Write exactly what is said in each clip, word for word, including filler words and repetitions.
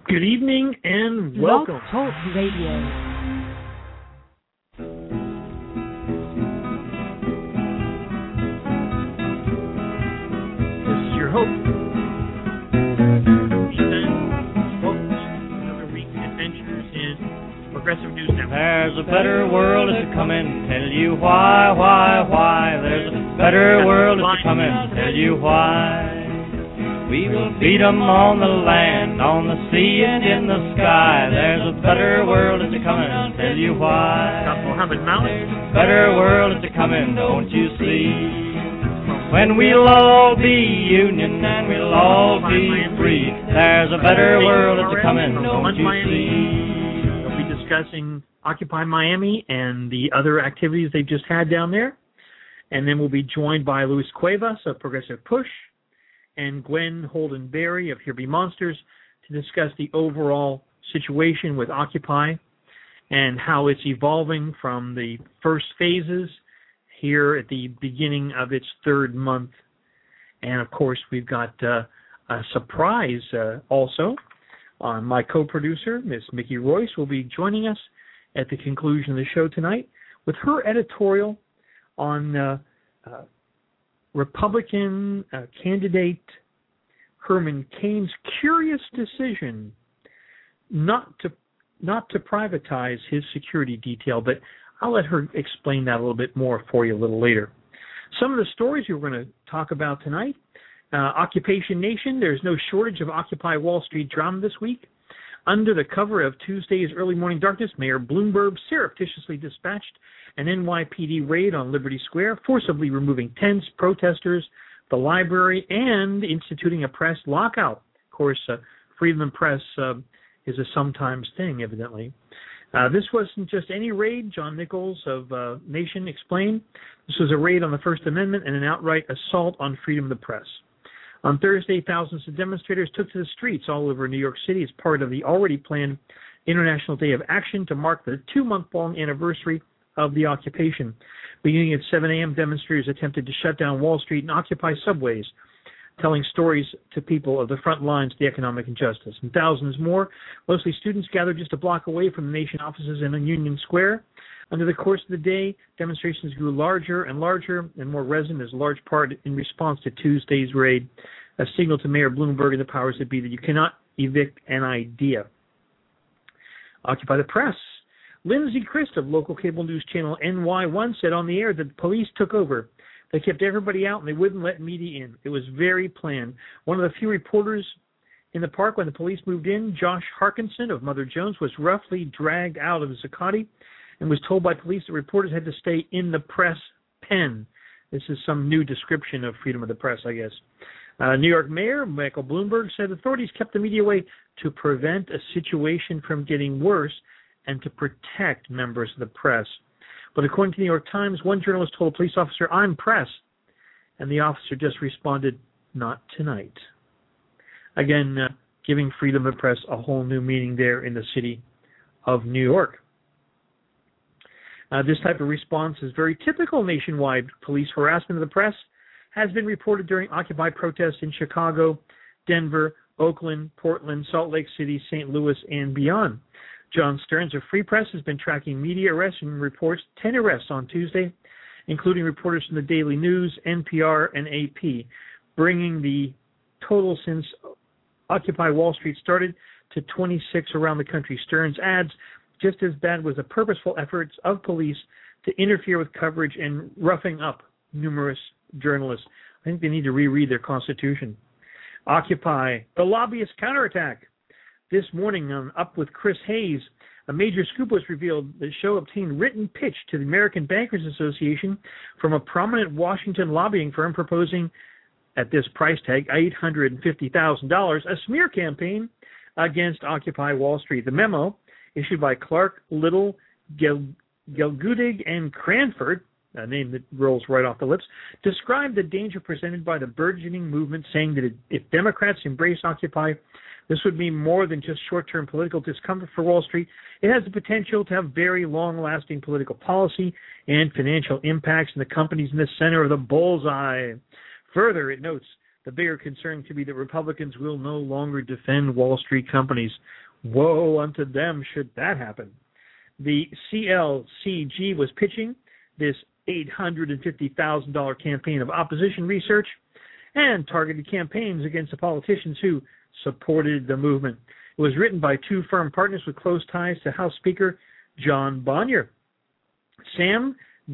Good evening and welcome. Blog Talk Radio. This is your host. Welcome to another week of adventures in Progressive News Network. There's a better world is coming. Tell you why, why, why. There's a better world is coming. Tell you why. We will feed 'em on the land, on the sea, and in the sky. There's a better world is coming. Tell you why. Muhammad Malik. Better world is coming, don't you see? When we'll all be union and we'll all be free. There's a better world is coming, don't you see? We'll be discussing Occupy Miami and the other activities they've just had down there. And then we'll be joined by Luis Cuevas of Progressive Push and Gwen Holden Berry of Here Be Monsters to discuss the overall situation with Occupy and how it's evolving from the first phases here at the beginning of its third month. And, of course, we've got uh, a surprise uh, also. Uh, my co-producer, Miss Mickey Royce, will be joining us at the conclusion of the show tonight with her editorial on uh, uh, Republican uh, candidate Herman Cain's curious decision not to not to privatize his security detail, but I'll let her explain that a little bit more for you a little later. Some of the stories we're going to talk about tonight. Uh, Occupation Nation, there's no shortage of Occupy Wall Street drama this week. Under the cover of Tuesday's early morning darkness, Mayor Bloomberg surreptitiously dispatched an N Y P D raid on Liberty Square, forcibly removing tents, protesters, the library, and instituting a press lockout. Of course, uh, freedom of press uh, is a sometimes thing, evidently. Uh, this wasn't just any raid, John Nichols of uh, Nation explained. This was a raid on the First Amendment and an outright assault on freedom of the press. On Thursday, thousands of demonstrators took to the streets all over New York City as part of the already planned International Day of Action to mark the two-month-long anniversary of the occupation. Beginning at seven a.m., demonstrators attempted to shut down Wall Street and occupy subways, telling stories to people of the front lines of the economic injustice. And thousands more, mostly students, gathered just a block away from the Nation offices in Union Square. Under the course of the day, demonstrations grew larger and larger and more resonant, as a large part in response to Tuesday's raid, a signal to Mayor Bloomberg and the powers that be that you cannot evict an idea. Occupy the press. Lindsay Christ of local cable news channel N Y one said on the air that the police took over. They kept everybody out and they wouldn't let media in. It was very planned. One of the few reporters in the park when the police moved in, Josh Harkinson of Mother Jones, was roughly dragged out of Zuccotti and was told by police that reporters had to stay in the press pen. This is some new description of freedom of the press, I guess. Uh, New York Mayor Michael Bloomberg said authorities kept the media away to prevent a situation from getting worse and to protect members of the press. But according to the New York Times, one journalist told a police officer, "I'm press," and the officer just responded, "Not tonight." Again, uh, giving freedom of press a whole new meaning there in the city of New York. Uh, this type of response is very typical nationwide. Police harassment of the press has been reported during Occupy protests in Chicago, Denver, Oakland, Portland, Salt Lake City, Saint Louis, and beyond. John Stearns of Free Press has been tracking media arrests and reports ten arrests on Tuesday, including reporters from the Daily News, N P R, and A P, bringing the total since Occupy Wall Street started to twenty-six around the country. Stearns adds, just as bad was the purposeful efforts of police to interfere with coverage and roughing up numerous journalists. I think they need to reread their constitution. Occupy, the lobbyist counterattack. This morning on Up with Chris Hayes, a major scoop was revealed. The show obtained written pitch to the American Bankers Association from a prominent Washington lobbying firm proposing, at this price tag, eight hundred fifty thousand dollars, a smear campaign against Occupy Wall Street. The memo, issued by Clark, Little, Gel- Gelgudig, and Cranford, a name that rolls right off the lips, described the danger presented by the burgeoning movement, saying that if Democrats embrace Occupy, this would mean more than just short-term political discomfort for Wall Street. It has the potential to have very long-lasting political policy and financial impacts in the companies in the center of the bullseye. Further, it notes The bigger concern could be that Republicans will no longer defend Wall Street companies. Woe unto them should that happen. The C L C G was pitching this eight hundred fifty thousand dollars campaign of opposition research and targeted campaigns against the politicians who supported the movement. It was written by two firm partners with close ties to House Speaker John Boehner. Sam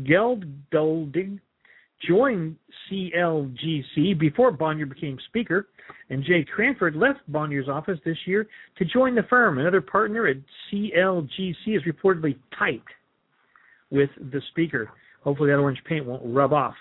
Geldodig joined C L G C before Boehner became Speaker, and Jay Cranford left Boehner's office this year to join the firm. Another partner at C L G C is reportedly tight with the Speaker. Hopefully that orange paint won't rub off.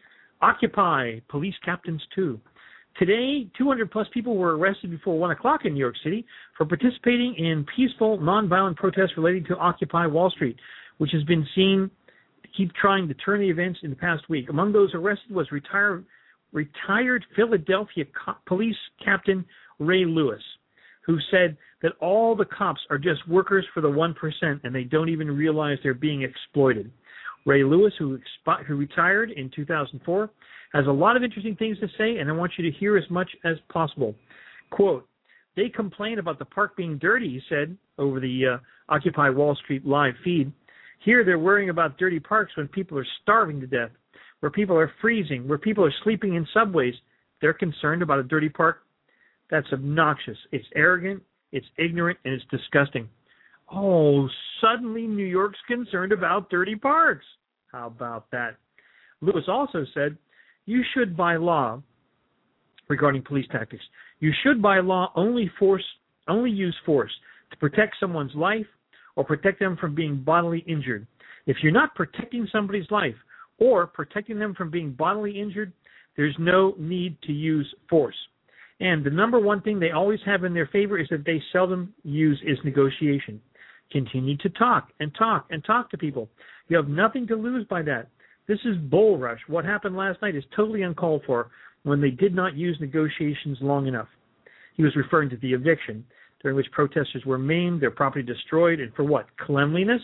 Occupy, police captains too. Today, two hundred plus people were arrested before one o'clock in New York City for participating in peaceful, nonviolent protests relating to Occupy Wall Street, which has been seen to keep trying to turn the events in the past week. Among those arrested was retired, retired Philadelphia co- police captain Ray Lewis, who said that all the cops are just workers for the one percent and they don't even realize they're being exploited. Ray Lewis, who, expi- who retired in two thousand four, has a lot of interesting things to say, and I want you to hear as much as possible. Quote, they complain about the park being dirty, he said, over the uh, Occupy Wall Street live feed. Here they're worrying about dirty parks when people are starving to death, where people are freezing, where people are sleeping in subways. They're concerned about a dirty park? That's obnoxious. It's arrogant, it's ignorant, and it's disgusting. Oh, suddenly New York's concerned about dirty parks. How about that? Lewis also said, you should, by law, regarding police tactics, you should, by law, only force, only use force to protect someone's life or protect them from being bodily injured. If you're not protecting somebody's life or protecting them from being bodily injured, there's no need to use force. And the number one thing they always have in their favor is that they seldom use is negotiation. Continue to talk and talk and talk to people. You have nothing to lose by that. This is bull rush. What happened last night is totally uncalled for when they did not use negotiations long enough. He was referring to the eviction, during which protesters were maimed, their property destroyed, and for what? Cleanliness?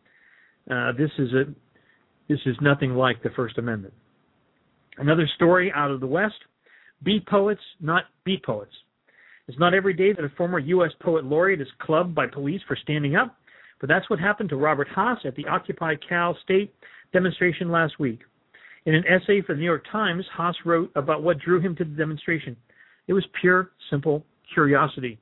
Uh, this is a this is nothing like the First Amendment. Another story out of the West: beat poets, not beat poets. It's not every day that a former U S poet laureate is clubbed by police for standing up, but that's what happened to Robert Haas at the Occupy Cal State demonstration last week. In an essay for the New York Times, Haas wrote about what drew him to the demonstration. It was pure, simple curiosity.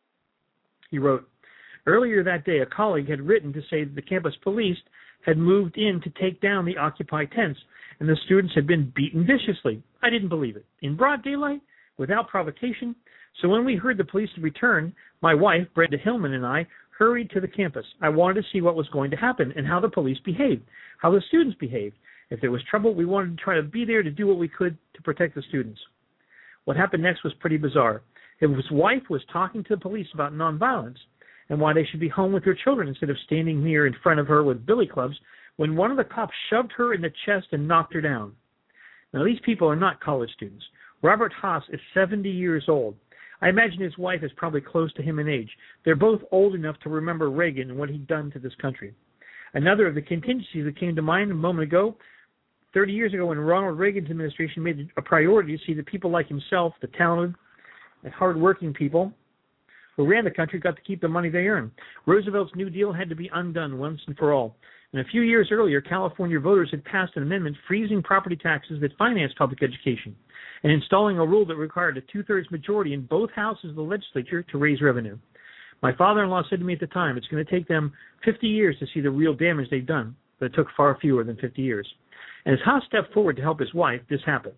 He wrote, earlier that day, a colleague had written to say that the campus police had moved in to take down the Occupy tents, and the students had been beaten viciously. I didn't believe it. In broad daylight, without provocation. So when we heard the police return, my wife, Brenda Hillman, and I hurried to the campus. I wanted to see what was going to happen and how the police behaved, how the students behaved. If there was trouble, we wanted to try to be there to do what we could to protect the students. What happened next was pretty bizarre. His wife was talking to the police about nonviolence and why they should be home with their children instead of standing near in front of her with billy clubs when one of the cops shoved her in the chest and knocked her down. Now, these people are not college students. Robert Haas is seventy years old. I imagine his wife is probably close to him in age. They're both old enough to remember Reagan and what he'd done to this country. Another of the contingencies that came to mind a moment ago, thirty years ago when Ronald Reagan's administration made it a priority to see that people like himself, the talented and hardworking people who ran the country, got to keep the money they earned. Roosevelt's New Deal had to be undone once and for all. And a few years earlier, California voters had passed an amendment freezing property taxes that financed public education and installing a rule that required a two-thirds majority in both houses of the legislature to raise revenue. My father-in-law said to me at the time, it's going to take them fifty years to see the real damage they've done, but it took far fewer than fifty years. And as Haas stepped forward to help his wife, this happened.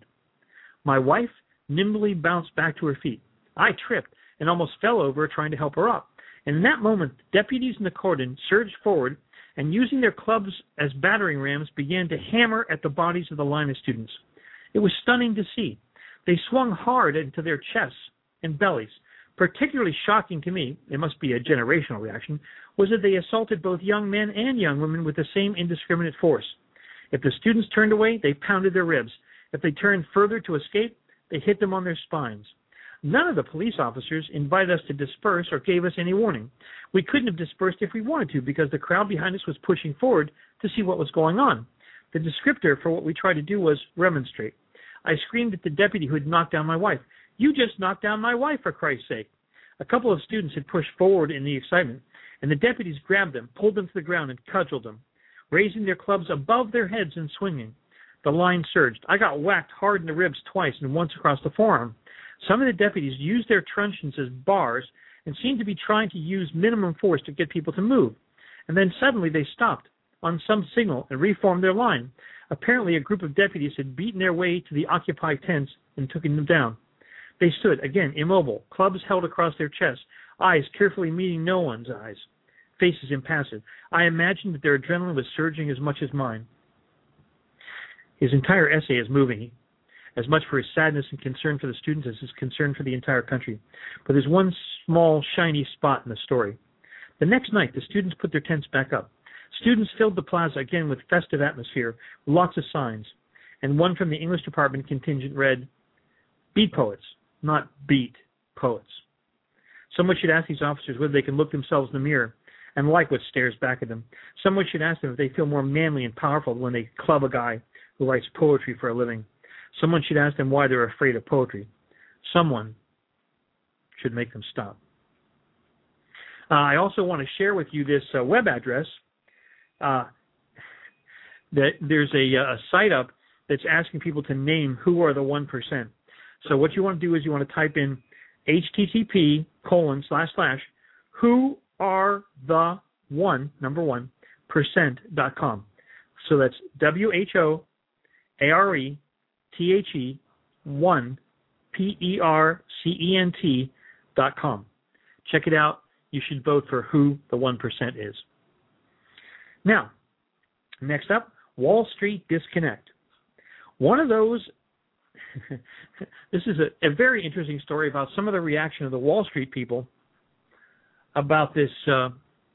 My wife nimbly bounced back to her feet. I tripped and almost fell over trying to help her up. And in that moment, deputies in the cordon surged forward and, using their clubs as battering rams, began to hammer at the bodies of the line of students. It was stunning to see. They swung hard into their chests and bellies. Particularly shocking to me, it must be a generational reaction, was that they assaulted both young men and young women with the same indiscriminate force. If the students turned away, they pounded their ribs. If they turned further to escape, they hit them on their spines. None of the police officers invited us to disperse or gave us any warning. We couldn't have dispersed if we wanted to because the crowd behind us was pushing forward to see what was going on. The descriptor for what we tried to do was remonstrate. I screamed at the deputy who had knocked down my wife. You just knocked down my wife, for Christ's sake. A couple of students had pushed forward in the excitement, and the deputies grabbed them, pulled them to the ground, and cudgeled them, raising their clubs above their heads and swinging. The line surged. I got whacked hard in the ribs twice and once across the forearm. Some of the deputies used their truncheons as bars and seemed to be trying to use minimum force to get people to move. And then suddenly they stopped on some signal and reformed their line. Apparently a group of deputies had beaten their way to the occupied tents and taken them down. They stood, again, immobile, clubs held across their chests, eyes carefully meeting no one's eyes, faces impassive. I imagined that their adrenaline was surging as much as mine. His entire essay is moving, as much for his sadness and concern for the students as his concern for the entire country. But there's one small, shiny spot in the story. The next night, the students put their tents back up. Students filled the plaza again with festive atmosphere, lots of signs, and one from the English department contingent read, "Beat poets, not beat poets." Someone should ask these officers whether they can look themselves in the mirror and like what stares back at them. Someone should ask them if they feel more manly and powerful when they club a guy who writes poetry for a living. Someone should ask them why they're afraid of poetry. Someone should make them stop. Uh, I also want to share with you this uh, web address. Uh, that there's a, a site up that's asking people to name who are the one percent. So what you want to do is you want to type in H T T P colon slash slash who are the one, number one, percent dot com. So that's W H O A R E T H E one P E R C E N T dot com. Check it out. You should vote for who the one percent is. Now, next up, Wall Street disconnect. One of those, this is a, a very interesting story about some of the reaction of the Wall Street people about this, uh,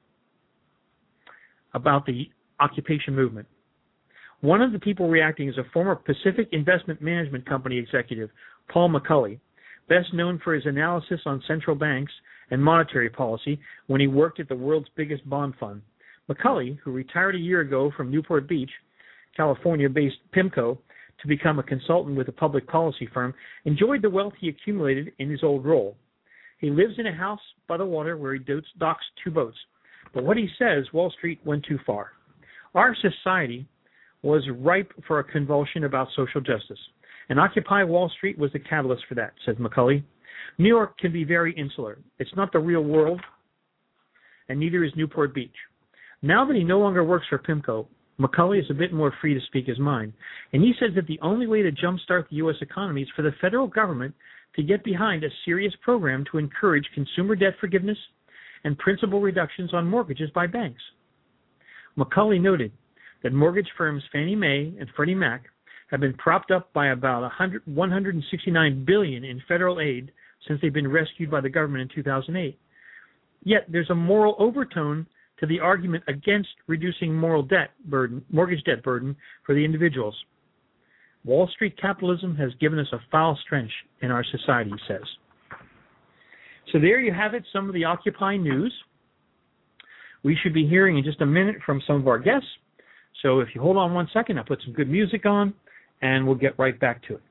about the occupation movement. One of the people reacting is a former Pacific Investment Management Company executive, Paul McCulley, best known for his analysis on central banks and monetary policy when he worked at the world's biggest bond fund. McCulley, who retired a year ago from Newport Beach, California-based PIMCO, to become a consultant with a public policy firm, enjoyed the wealth he accumulated in his old role. He lives in a house by the water where he docks two boats. But what he says, Wall Street went too far. Our society was ripe for a convulsion about social justice, and Occupy Wall Street was the catalyst for that, said McCulley. New York can be very insular. It's not the real world, and neither is Newport Beach. Now that he no longer works for PIMCO, McCulley is a bit more free to speak his mind, and he says that the only way to jumpstart the U S economy is for the federal government to get behind a serious program to encourage consumer debt forgiveness and principal reductions on mortgages by banks. McCulley noted that mortgage firms Fannie Mae and Freddie Mac have been propped up by about one hundred sixty-nine billion dollars in federal aid since they've been rescued by the government in two thousand eight. Yet there's a moral overtone to the argument against reducing moral debt burden, mortgage debt burden for the individuals. Wall Street capitalism has given us a foul stench in our society, he says. So there you have it, some of the Occupy news. We should be hearing in just a minute from some of our guests. So if you hold on one second, I'll put some good music on, and we'll get right back to it.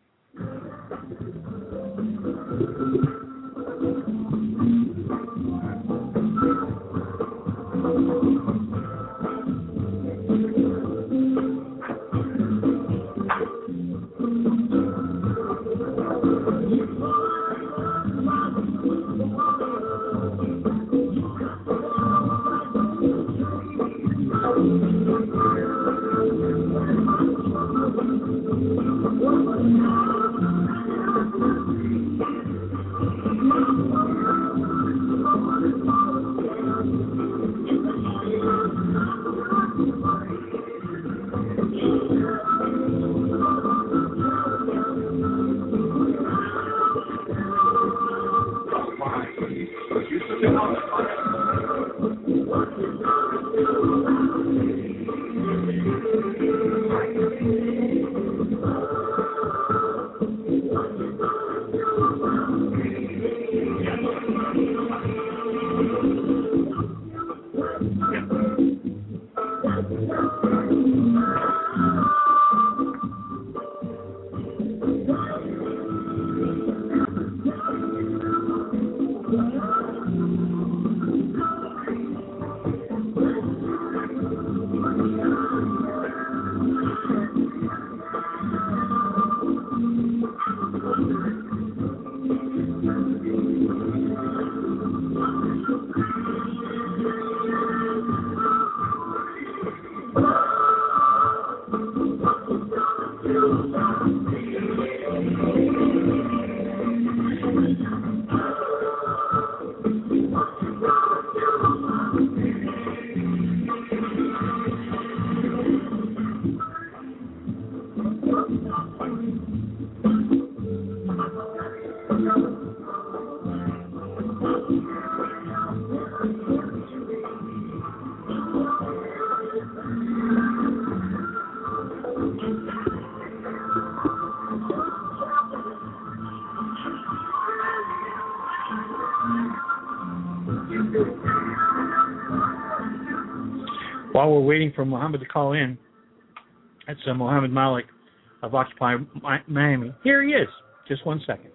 While we're waiting for Mohammed to call in, that's uh, Mohammed Malik of Occupy Miami. Here he is. Just one second.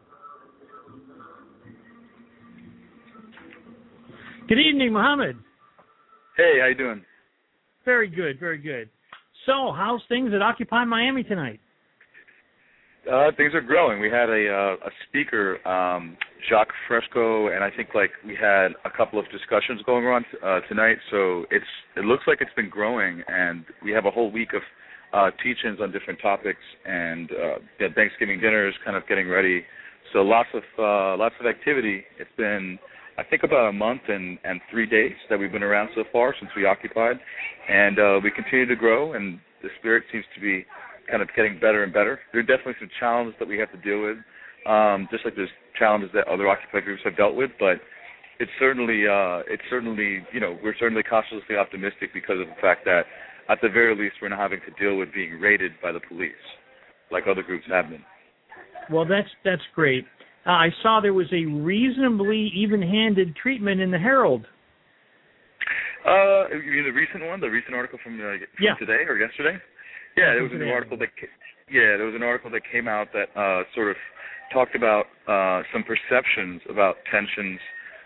Good evening, Mohammed. Hey, how you doing? Very good, very good. So, how's things at Occupy Miami tonight? Uh, things are growing. We had a uh, a speaker, um, Jacques Fresco, and I think like we had a couple of discussions going on uh, tonight. So it's it looks like it's been growing, and we have a whole week of uh, teach-ins on different topics, and uh, yeah, Thanksgiving dinners, kind of getting ready. So lots of uh, lots of activity. It's been I think about a month and, and three days that we've been around so far since we occupied, and uh, we continue to grow, and the spirit seems to be kind of getting better and better. There are definitely some challenges that we have to deal with, um, just like there's challenges that other Occupy groups have dealt with, but it's certainly, uh, it's certainly, you know, we're certainly cautiously optimistic because of the fact that at the very least we're not having to deal with being raided by the police like other groups have been. Well, that's that's great. Uh, I saw there was a reasonably even-handed treatment in the Herald. Uh, you mean the recent one, the recent article from, uh, from yeah. today or yesterday? Yeah, there was an article that yeah, there was an article that came out that uh, sort of talked about uh, some perceptions about tensions,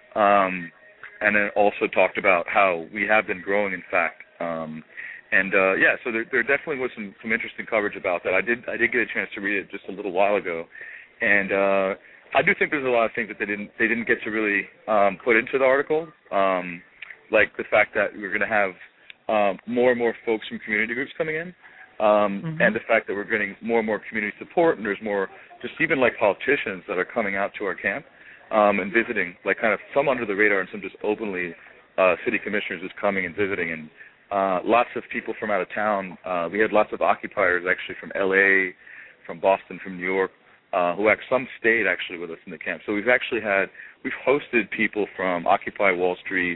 um, and then also talked about how we have been growing, in fact. Um, and uh, yeah, so there, there definitely was some, some interesting coverage about that. I did I did get a chance to read it just a little while ago, and uh, I do think there's a lot of things that they didn't they didn't get to really um, put into the article, um, like the fact that we're going to have um, more and more folks from community groups coming in. Um, mm-hmm. And the fact that we're getting more and more community support, and there's more, just even like politicians that are coming out to our camp um, and visiting, like kind of some under the radar and some just openly, uh, city commissioners just coming and visiting, and uh, lots of people from out of town. Uh, we had lots of occupiers actually from L A, from Boston, from New York, uh, who actually, some stayed actually with us in the camp. So we've actually had, we've hosted people from Occupy Wall Street,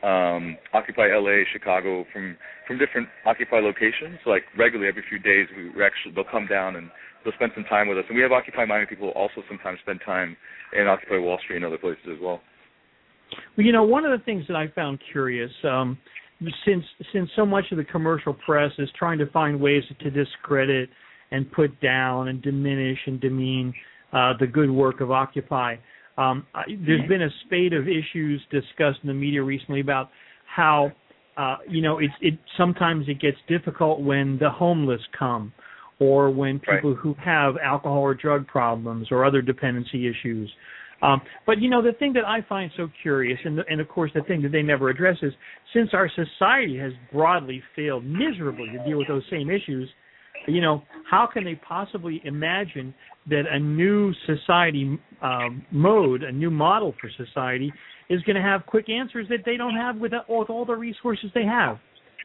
um, Occupy L A, Chicago, from from different Occupy locations. So like regularly every few days, we we're actually they'll come down and they'll spend some time with us. And we have Occupy Miami people who also sometimes spend time in Occupy Wall Street and other places as well. Well, you know, one of the things that I found curious, um, since since so much of the commercial press is trying to find ways to discredit and put down and diminish and demean uh, the good work of Occupy. Um, there's been a spate of issues discussed in the media recently about how, uh, you know, it, it sometimes it gets difficult when the homeless come, or when people right. who have alcohol or drug problems or other dependency issues. Um, but, you know, the thing that I find so curious, and, the, and of course the thing that they never address is, since our society has broadly failed miserably to deal with those same issues, you know, how can they possibly imagine that a new society um, mode, a new model for society, is going to have quick answers that they don't have with, with all the resources they have?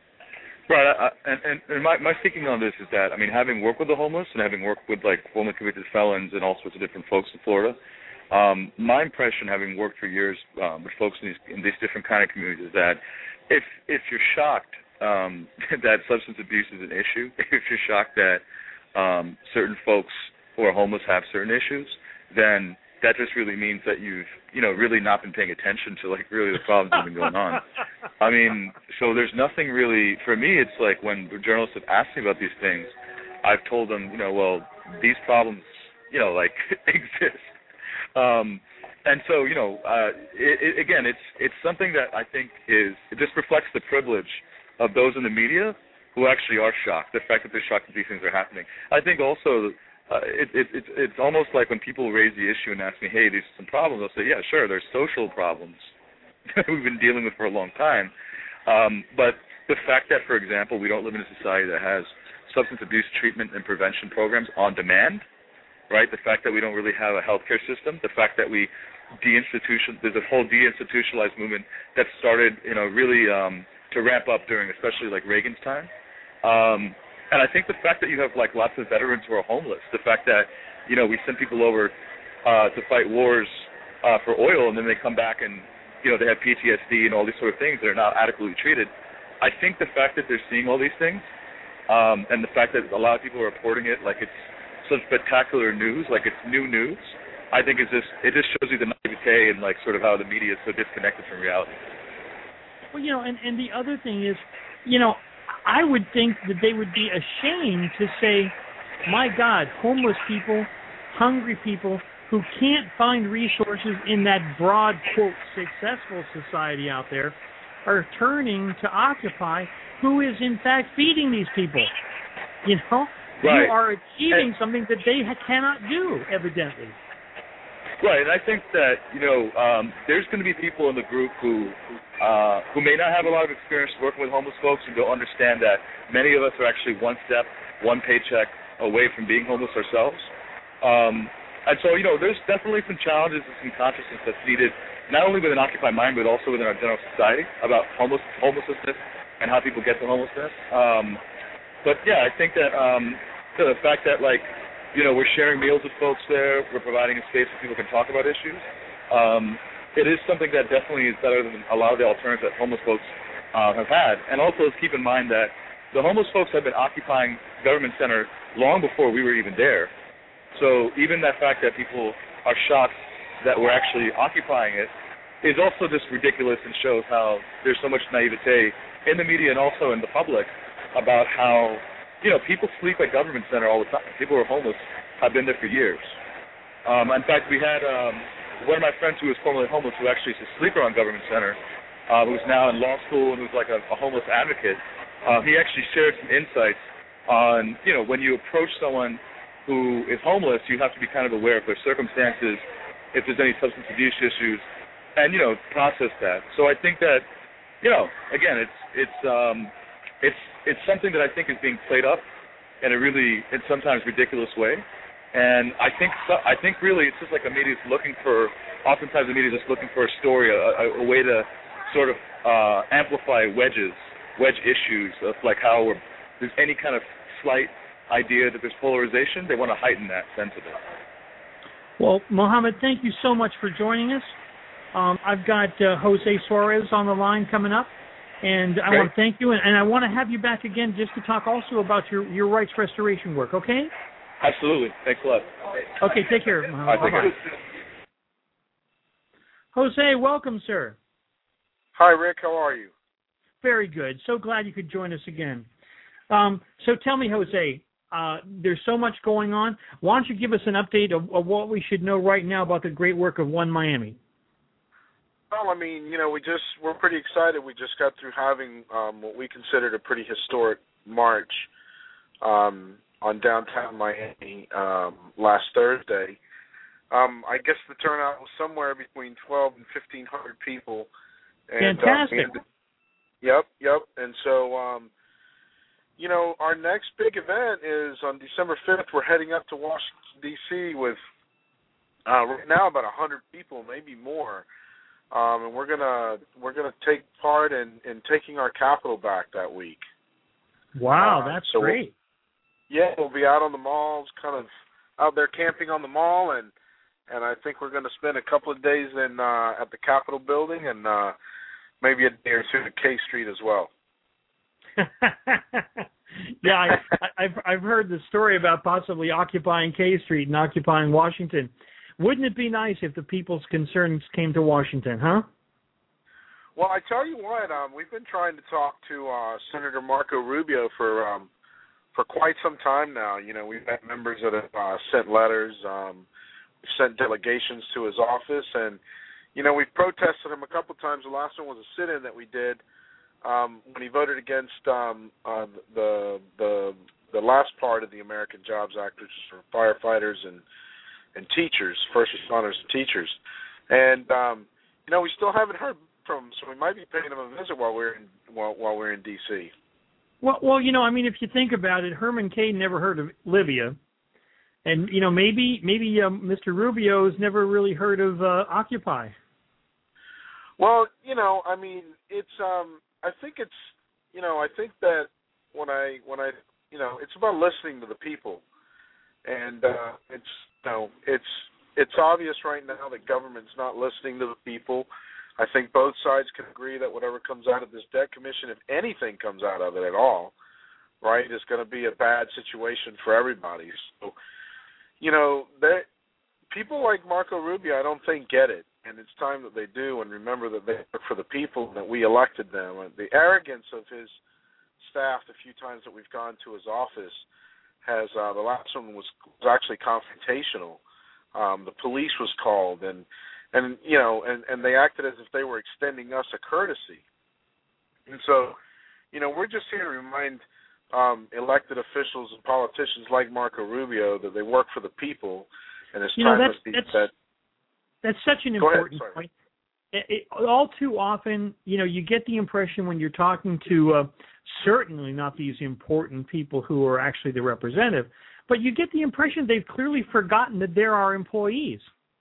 Right, I, and, and, and my, my thinking on this is that, I mean, having worked with the homeless and having worked with, like, formerly convicted felons and all sorts of different folks in Florida, um, my impression, having worked for years um, with folks in these, in these different kind of communities, is that if if you're shocked um, that substance abuse is an issue, if you're shocked that um, certain folks who are homeless have certain issues, then that just really means that you've, you know, really not been paying attention to, like, really the problems that have been going on. I mean, so there's nothing really, for me, it's like when journalists have asked me about these things, I've told them, you know, well, these problems, you know, like, exist. Um, and so, you know, uh, it, it, again, it's it's something that I think is, it just reflects the privilege of those in the media who actually are shocked, the fact that they're shocked that these things are happening. I think also uh, it, it, it, it's almost like when people raise the issue and ask me, hey, these are some problems, I'll say, yeah, sure, there's social problems that we've been dealing with for a long time. Um, but the fact that, for example, we don't live in a society that has substance abuse treatment and prevention programs on demand, right, the fact that we don't really have a healthcare system, the fact that we deinstitution, there's a whole deinstitutionalized movement that started, you know, really um, to ramp up during especially like Reagan's time. Um, and I think the fact that you have like lots of veterans who are homeless, the fact that, you know, we send people over uh, to fight wars uh, for oil, and then they come back and, you know, they have P T S D and all these sort of things that are not adequately treated. I think the fact that they're seeing all these things um, and the fact that a lot of people are reporting it like it's such spectacular news, like it's new news, I think it's just, it just shows you the naivete and like sort of how the media is so disconnected from reality. Well, you know, and, and the other thing is, you know, I would think that they would be ashamed to say, my God, homeless people, hungry people who can't find resources in that broad, quote, successful society out there are turning to Occupy, who is in fact feeding these people. You know, right. You are achieving and, something that they ha- cannot do, evidently. Right, and I think that, you know, um, there's going to be people in the group who uh, who may not have a lot of experience working with homeless folks and don't understand that many of us are actually one step, one paycheck away from being homeless ourselves. Um, and so, you know, there's definitely some challenges and some consciousness that's needed, not only within Occupy Mind, but also within our general society about homeless, homelessness and how people get to homelessness. Um, but, yeah, I think that um, the fact that, like, you know, we're sharing meals with folks there, we're providing a space where people can talk about issues. Um, it is something that definitely is better than a lot of the alternatives that homeless folks uh, have had. And also, let's keep in mind that the homeless folks have been occupying Government Center long before we were even there. So even that fact that people are shocked that we're actually occupying it is also just ridiculous and shows how there's so much naivete in the media and also in the public about how, you know, people sleep at Government Center all the time. People who are homeless have been there for years. Um, in fact, we had um, one of my friends who was formerly homeless who actually is a sleeper on Government Center, uh, who's now in law school and who's like a, a homeless advocate. Uh, he actually shared some insights on, you know, when you approach someone who is homeless, you have to be kind of aware of their circumstances, if there's any substance abuse issues, and, you know, process that. So I think that, you know, again, it's it's um, it's it's something that I think is being played up in a really, in sometimes ridiculous way. And I think I think really it's just like the media's looking for, oftentimes the media's just looking for a story, a, a way to sort of uh, amplify wedges, wedge issues of like how we're, there's any kind of slight idea that there's polarization, they want to heighten that sense of it. Well, Mohammed, thank you so much for joining us. Um, I've got uh, Jose Suarez on the line coming up, and I Great. want to thank you, and, and I want to have you back again just to talk also about your, your rights restoration work, okay? Absolutely. Thanks a lot. Okay, take care, Mohammed. Right, Bye-bye. Jose, welcome, sir. Hi, Rick. How are you? Very good. So glad you could join us again. Um, so tell me, Jose, uh, there's so much going on. Why don't you give us an update of, of what we should know right now about the great work of One Miami? Well, I mean, you know, we just, we're pretty excited. We just got through having um, what we considered a pretty historic march um, on downtown Miami um, last Thursday. Um, I guess the turnout was somewhere between twelve and fifteen hundred people. And, Fantastic. Uh, and, yep, yep. And so, um, you know, our next big event is on December fifth. We're heading up to Washington, D C with uh, right now about one hundred people, maybe more. Um, and we're gonna we're gonna take part in, in taking our capital back that week. Wow, uh, that's so great. We'll, yeah, we'll be out on the malls, kind of out there camping on the mall, and and I think we're going to spend a couple of days in uh, at the Capitol building, and uh, maybe a day or two at K Street as well. yeah, I, I've I've heard the story about possibly occupying K Street and occupying Washington. Wouldn't it be nice if the people's concerns came to Washington, huh? Well, I tell you what, um, we've been trying to talk to uh, Senator Marco Rubio for um, for quite some time now. You know, we've had members that have uh, sent letters, um, we've sent delegations to his office, and you know, we've protested him a couple times. The last one was a sit-in that we did um, when he voted against um, uh, the the the last part of the American Jobs Act, which is for firefighters and and teachers, first responders and teachers. And, um, you know, we still haven't heard from him, so we might be paying him a visit while we're in while, while we're in D C. Well, well, you know, I mean, if you think about it, Herman Cain never heard of Libya. And, you know, maybe maybe um, Mister Rubio has never really heard of uh, Occupy. Well, you know, I mean, it's, um, I think it's, you know, I think that when I, when I, you know, it's about listening to the people. And uh, it's, you know, it's it's obvious right now that government's not listening to the people. I think both sides can agree that whatever comes out of this debt commission, if anything comes out of it at all, right, is going to be a bad situation for everybody. So, you know, that people like Marco Rubio, I don't think get it, and it's time that they do and remember that they work for the people and that we elected them. And the arrogance of his staff the few times that we've gone to his office has uh, the last one was, was actually confrontational. Um, the police was called, and and you know, and, and they acted as if they were extending us a courtesy. And so, you know, we're just here to remind um, elected officials and politicians like Marco Rubio that they work for the people, and it's you time know, that's, to be that's, that. That's such an Go important ahead, point. It, it, all too often, you know, you get the impression when you're talking to uh, certainly not these important people who are actually the representative, but you get the impression they've clearly forgotten that there are employees.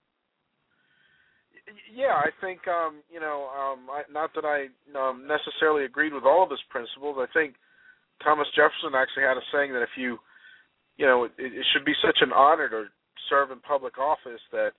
Yeah, I think, um, you know, um, I, not that I um, necessarily agreed with all of his principles. I think Thomas Jefferson actually had a saying that if you, you know, it, it should be such an honor to serve in public office that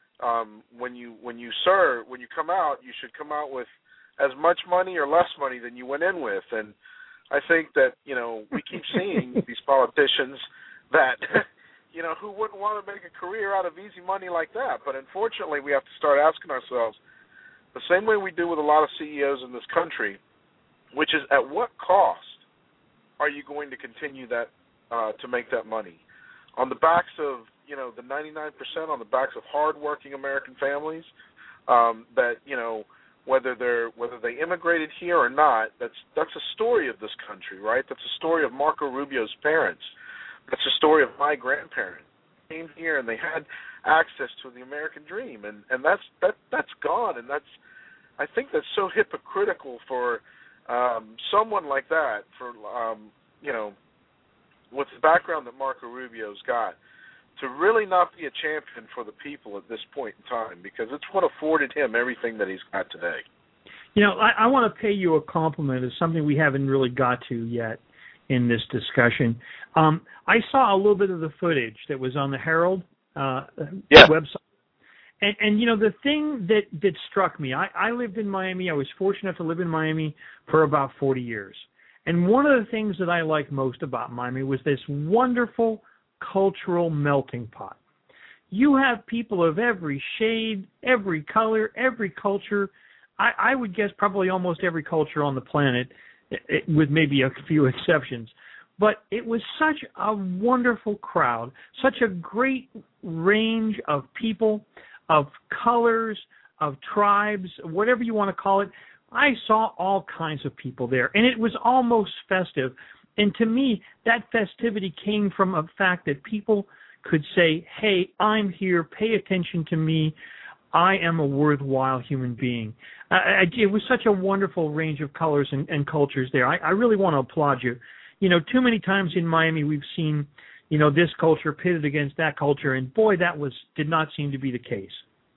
um, when you when you serve, when you come out, you should come out with as much money or less money than you went in with. And I think that, you know, we keep seeing these politicians that, you know, who wouldn't want to make a career out of easy money like that? But unfortunately, we have to start asking ourselves the same way we do with a lot of C E Os in this country, which is at what cost are you going to continue that uh, to make that money? On the backs of, you know, the ninety-nine percent, on the backs of hardworking American families um, that, you know, whether they're whether they immigrated here or not, that's that's a story of this country, right? That's a story of Marco Rubio's parents. That's a story of my grandparents. They came here and they had access to the American dream, and, and that's that that's gone. And that's I think that's so hypocritical for um, someone like that, for um, you know, with the background that Marco Rubio's got, to really not be a champion for the people at this point in time, because it's what afforded him everything that he's got today. You know, I, I want to pay you a compliment. It's something we haven't really got to yet in this discussion. Um, I saw a little bit of the footage that was on the Herald uh, yeah. website. And, and, you know, the thing that, that struck me, I, I lived in Miami. I was fortunate enough to live in Miami for about forty years. And one of the things that I liked most about Miami was this wonderful cultural melting pot. You have people of every shade, every color, every culture. I, I would guess probably almost every culture on the planet, it, with maybe a few exceptions. But it was such a wonderful crowd, such a great range of people, of colors, of tribes, whatever you want to call it. I saw all kinds of people there, and it was almost festive. And to me, that festivity came from a fact that people could say, hey, I'm here, pay attention to me, I am a worthwhile human being. Uh, it was such a wonderful range of colors and, and cultures there. I, I really want to applaud you. You know, too many times in Miami we've seen, you know, this culture pitted against that culture, and boy, that was did not seem to be the case.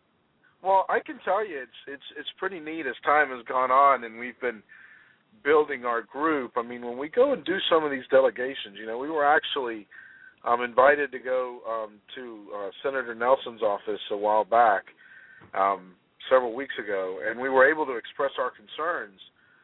Well, I can tell you it's it's it's pretty neat as time has gone on, and we've been building our group. I mean, when we go and do some of these delegations, you know, we were actually um, invited to go um, to uh, Senator Nelson's office a while back, um, several weeks ago, and we were able to express our concerns.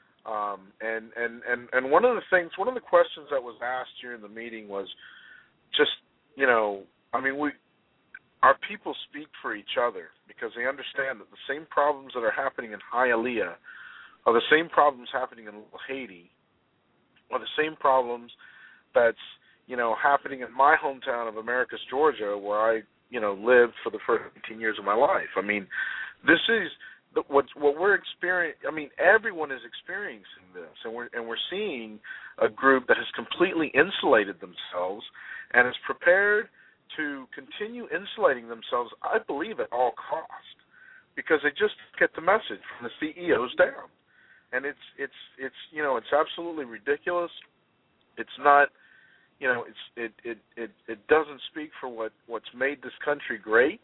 Um, and, and, and, and one of the things, one of the questions that was asked during the meeting was just, you know, I mean, we, our people speak for each other because they understand that the same problems that are happening in Hialeah are the same problems happening in Little Haiti, are the same problems that's, you know, happening in my hometown of Americus, Georgia, where I, you know, lived for the first eighteen years of my life. I mean, this is what what we're experiencing. I mean, everyone is experiencing this, and we're and we're seeing a group that has completely insulated themselves and is prepared to continue insulating themselves, I believe, at all cost, because they just get the message from the C E Os down. And it's it's it's you know, it's absolutely ridiculous. It's not, you know, it's it it it, it doesn't speak for what, what's made this country great.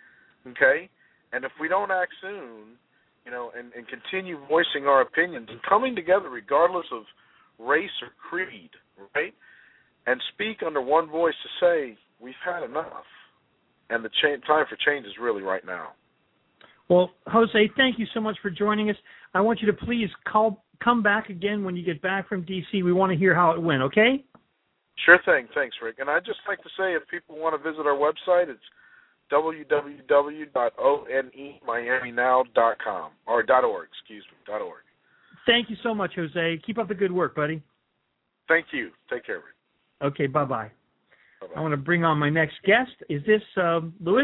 Okay? And if we don't act soon, you know, and, and continue voicing our opinions and coming together regardless of race or creed, right? And speak under one voice to say, we've had enough. And the cha- time for change is really right now. Well, Jose, thank you so much for joining us. I want you to please call, come back again when you get back from D C. We want to hear how it went, okay? Sure thing. Thanks, Rick. And I'd just like to say, if people want to visit our website, it's w w w dot o n e miami now dot com, or .org, excuse me, .org. Thank you so much, Jose. Keep up the good work, buddy. Thank you. Take care, Rick. Okay, bye-bye. Bye-bye. I want to bring on my next guest. Is this uh, Louis?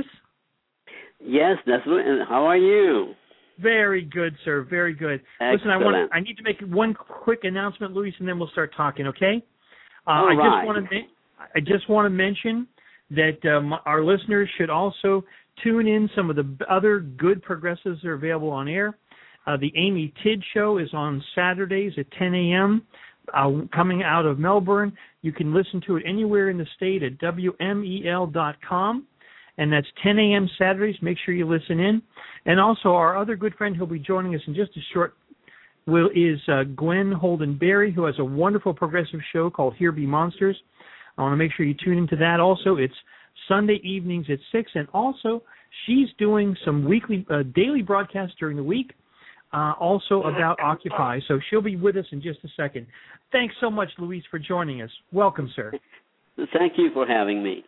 Yes, that's Louis. How are you? Very good, sir. Very good. Excellent. Listen, I want I need to make one quick announcement, Louis, and then we'll start talking, okay? Uh, All I right. just want to I just want to mention that um, our listeners should also tune in some of the other good progressives that are available on air. Uh, the Amy Tidd Show is on Saturdays at ten a.m. Uh, coming out of Melbourne. You can listen to it anywhere in the state at W M E L dot com, and that's ten a.m. Saturdays. Make sure you listen in. And also our other good friend who'll be joining us in just a short will is uh, Gwen Holden Berry, who has a wonderful progressive show called Here Be Monsters. I want to make sure you tune into that also. It's Sunday evenings at six, and also she's doing some weekly, uh, daily broadcasts during the week, uh, also about Occupy. So she'll be with us in just a second. Thanks so much, Luis, for joining us. Welcome, sir. Thank you for having me.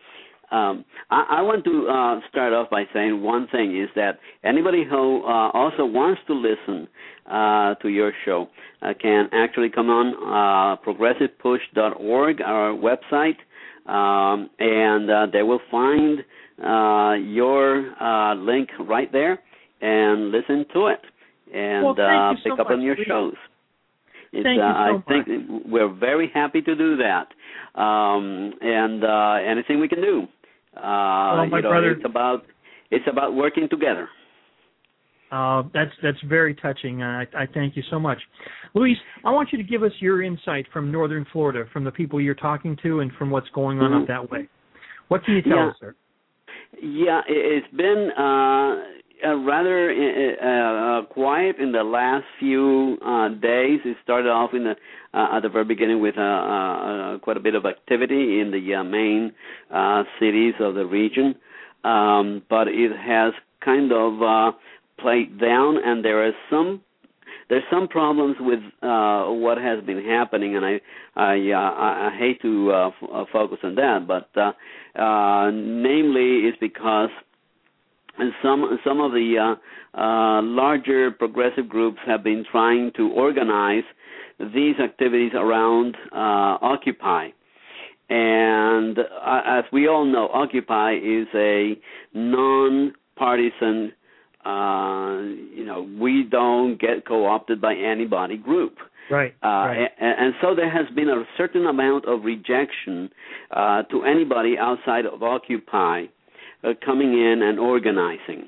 Um, I, I want to uh, start off by saying one thing is that anybody who uh, also wants to listen uh, to your show uh, can actually come on uh, progressive push dot org, our website, um, and uh, they will find uh, your uh, link right there and listen to it and well, uh, so pick up much, on your Luis. shows. It's, Thank uh, you so I much. think we're very happy to do that, um, and uh, anything we can do. Uh, well, my you know, brother, it's about it's about working together. Uh, that's that's very touching. Uh, I, I thank you so much, Luis. I want you to give us your insight from Northern Florida, from the people you're talking to, and from what's going on mm-hmm. up that way. What can you tell yeah. us, sir? Yeah, it's been uh, uh, rather uh, uh, quiet in the last few uh, days. It started off in the uh, at the very beginning with uh, uh, quite a bit of activity in the uh, main uh, cities of the region, um, but it has kind of uh, played down, and there is some there's some problems with uh, what has been happening, and I I, uh, I hate to uh, f- uh, focus on that, but uh, uh, namely is because some some of the uh, uh, larger progressive groups have been trying to organize these activities around uh, Occupy. And uh, as we all know, Occupy is a non-partisan, uh, you know, we don't get co-opted by anybody group. Right. Uh, right. And, and so there has been a certain amount of rejection uh, to anybody outside of Occupy uh, coming in and organizing.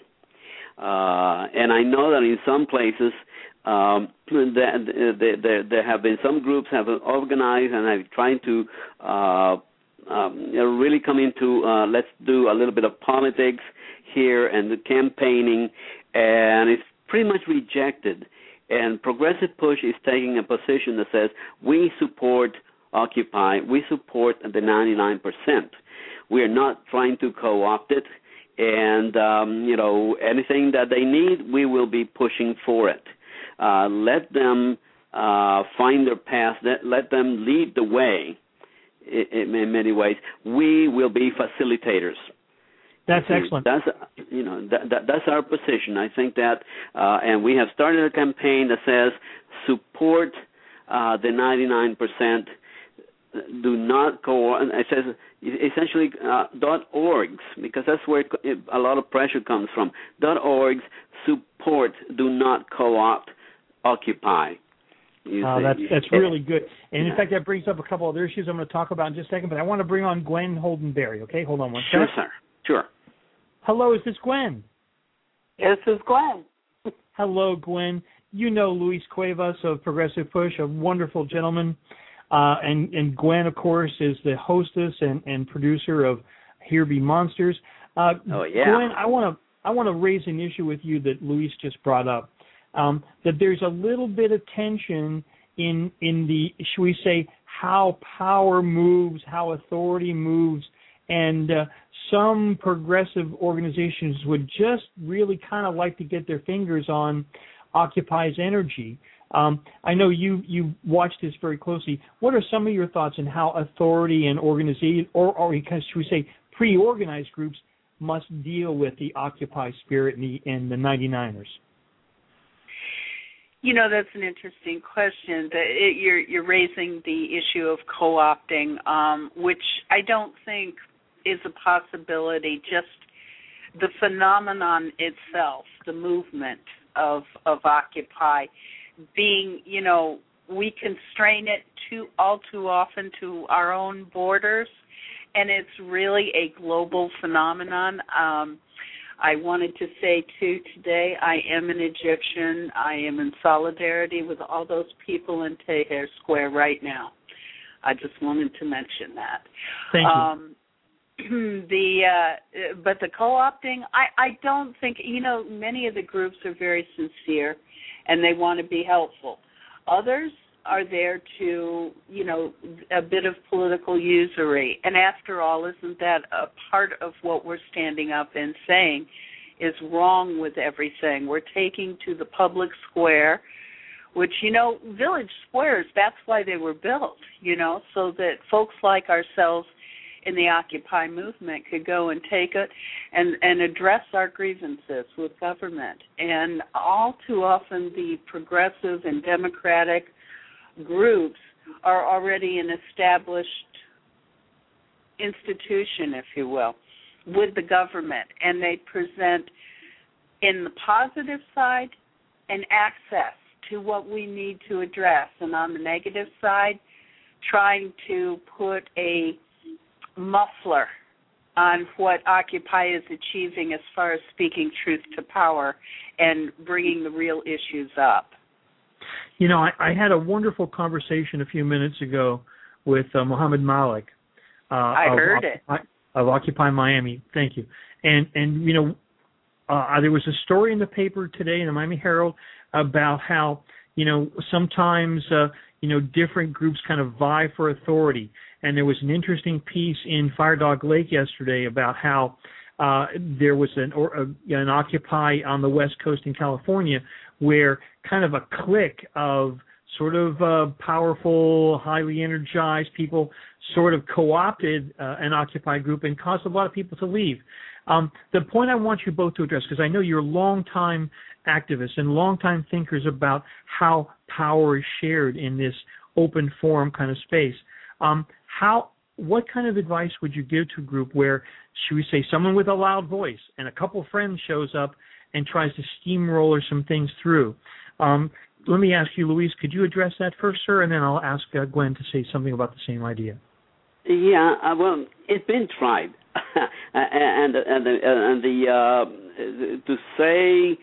Uh, and I know that in some places um, there, there, there have been some groups have organized and have tried to uh, um, really come into uh, let's do a little bit of politics here and the campaigning, and it's pretty much rejected. And Progressive Push is taking a position that says we support Occupy, we support the ninety-nine percent. We are not trying to co-opt it, and um, you know anything that they need, we will be pushing for it. Uh, let them uh, find their path. Let, let them lead the way. In, in many ways, we will be facilitators. That's excellent. That's you know that, that, that's our position. I think that, uh, and we have started a campaign that says support uh, the ninety-nine percent. Do not go. And it says essentially uh, .orgs, because that's where it, a lot of pressure comes from. .orgs support. Do not co-opt Occupy. Uh, that's that's really good. And yeah. in fact, that brings up a couple other issues I'm going to talk about in just a second. But I want to bring on Gwen Holden Berry. Okay, hold on one second. Sure, sir. Sure. Hello, is this Gwen? This is Gwen. Hello, Gwen. You know Luis Cuevas of Progressive Push, a wonderful gentleman. Uh, and, and Gwen, of course, is the hostess and, and producer of Here Be Monsters. Uh, oh, yeah. Gwen, I want to I want to raise an issue with you that Luis just brought up, um, that there's a little bit of tension in in the, should we say, how power moves, how authority moves, and uh, some progressive organizations would just really kind of like to get their fingers on Occupy's energy. Um, I know you you watched this very closely. What are some of your thoughts on how authority and organization, or, or should we say pre-organized groups, must deal with the Occupy spirit and the, and the ninety-niners? You know, that's an interesting question. The, it, you're, you're raising the issue of co-opting, um, which I don't think is a possibility. Just the phenomenon itself, the movement of of Occupy, being, you know, we constrain it too all too often to our own borders, and it's really a global phenomenon. Um, I wanted to say, too, today, I am an Egyptian. I am in solidarity with all those people in Tahrir Square right now. I just wanted to mention that. Thank you. Um, the uh, but the co-opting, I, I don't think, you know, many of the groups are very sincere and they want to be helpful. Others are there to, you know, a bit of political usury. And after all, isn't that a part of what we're standing up and saying is wrong with everything? We're taking to the public square, which, you know, village squares, that's why they were built, you know, so that folks like ourselves in the Occupy movement could go and take it and, and address our grievances with government. And all too often the progressive and democratic groups are already an established institution, if you will, with the government, and they present in the positive side an access to what we need to address, and on the negative side, trying to put a muffler on what Occupy is achieving as far as speaking truth to power and bringing the real issues up. You know, I, I had a wonderful conversation a few minutes ago with uh, Mohammed Malik. Uh, I of heard Occupy, it. Of Occupy Miami. Thank you. And, and you know, uh, there was a story in the paper today in the Miami Herald about how, you know, sometimes, uh, you know, different groups kind of vie for authority. And there was an interesting piece in Fire Dog Lake yesterday about how uh, there was an, or, a, an Occupy on the West Coast in California where kind of a clique of sort of uh, powerful, highly energized people sort of co-opted uh, an Occupy group and caused a lot of people to leave. Um, the point I want you both to address, because I know you're longtime activists and longtime thinkers about how power is shared in this open forum kind of space. Um, how, what kind of advice would you give to a group where, should we say, someone with a loud voice and a couple friends shows up and tries to steamroller some things through? Um, let me ask you, Louise, could you address that first, sir, and then I'll ask uh, Gwen to say something about the same idea. Yeah, uh, well, it's been tried, and and the, and the uh, to say,